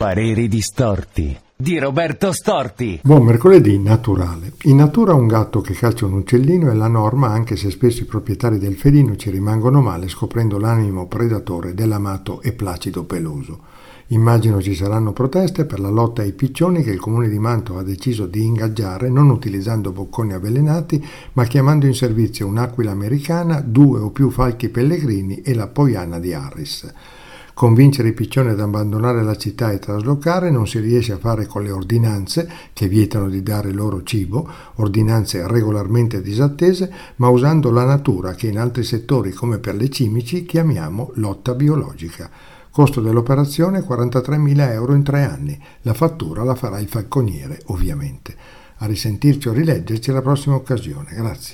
Pareri distorti di Roberto Storti. Buon mercoledì naturale. In natura un gatto che caccia un uccellino è la norma, anche se spesso i proprietari del felino ci rimangono male scoprendo l'animo predatore dell'amato e placido peloso. Immagino ci saranno proteste per la lotta ai piccioni che il comune di Mantova ha deciso di ingaggiare non utilizzando bocconi avvelenati ma chiamando in servizio un'aquila americana, 2 o più falchi pellegrini e la poiana di Harris. Convincere i piccioni ad abbandonare la città e traslocare non si riesce a fare con le ordinanze che vietano di dare loro cibo, ordinanze regolarmente disattese, ma usando la natura che in altri settori come per le cimici chiamiamo lotta biologica. Costo dell'operazione 43.000 euro in 3 anni. La fattura la farà il falconiere, ovviamente. A risentirci o rileggerci alla prossima occasione. Grazie.